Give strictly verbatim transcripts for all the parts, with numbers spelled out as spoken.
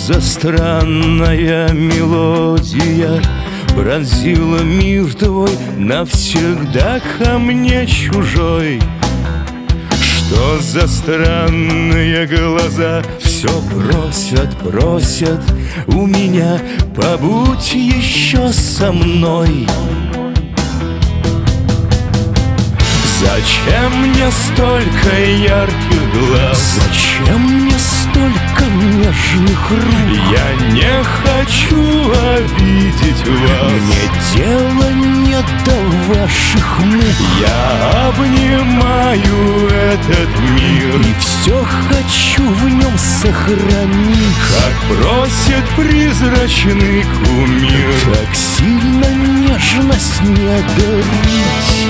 за странная мелодия пронзила мир твой, навсегда ко мне чужой? Что за странные глаза все просят, просят у меня: побудь еще со мной. Зачем мне столько ярких глаз? Зачем мне столько нежных рук? Я не хочу обидеть вас. Мне дела нет до ваших мук. Я обнимаю этот мир и все хочу в нем сохранить. Как просит призрачный кумир, так сильно нежность не дарить.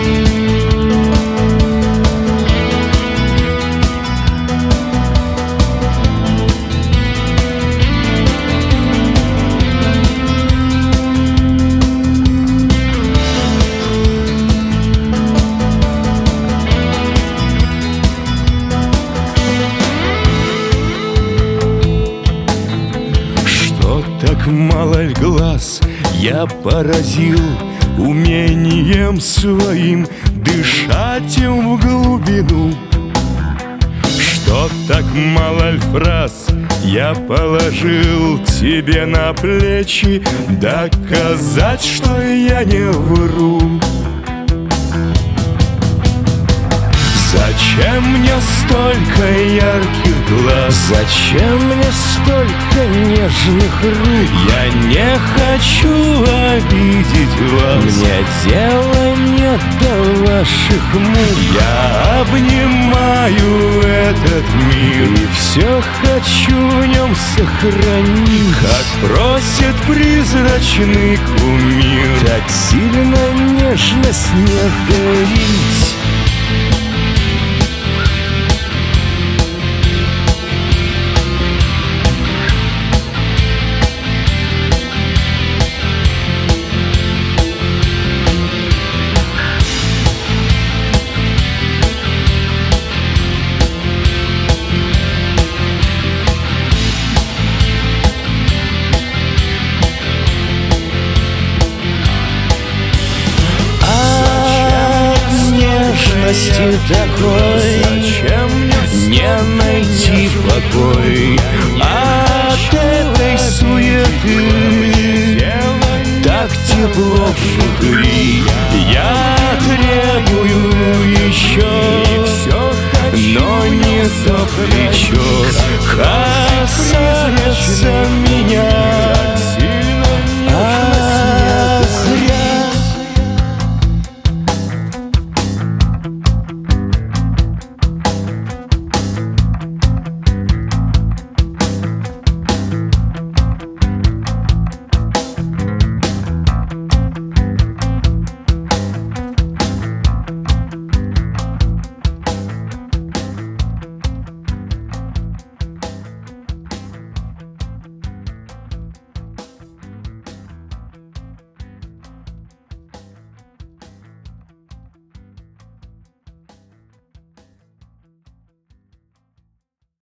Так мало ль глаз я поразил умением своим дышать им в глубину? Что так мало ль фраз я положил тебе на плечи доказать, что я не вру? Зачем мне столько ярких глаз? Зачем мне столько нежных рук? Я не хочу обидеть вас. Мне дела нет до ваших мук. Я обнимаю этот мир и все хочу в нем сохранить. Как просит призрачный кумир, так сильно нежность не дарить. Такой не найти покой от этой суеты. Так тепло внутри, я требую еще, но не то плечо касается меня.